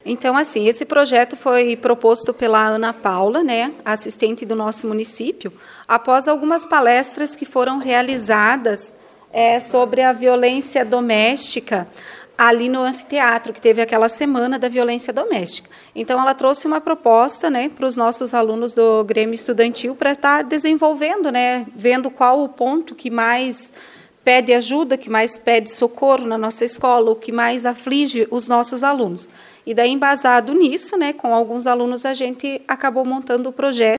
Então, assim, esse projeto foi proposto pela Ana Paula, né, assistente do nosso município, após algumas palestras que foram realizadas sobre a violência doméstica ali no anfiteatro, que teve aquela semana da violência doméstica. Então, ela trouxe uma proposta, né, para os nossos alunos do Grêmio Estudantil para estar desenvolvendo, né, vendo qual o ponto que mais pede ajuda, que mais pede socorro na nossa escola, o que mais aflige os nossos alunos. E daí, embasado nisso, né, com alguns alunos, a gente acabou montando o projeto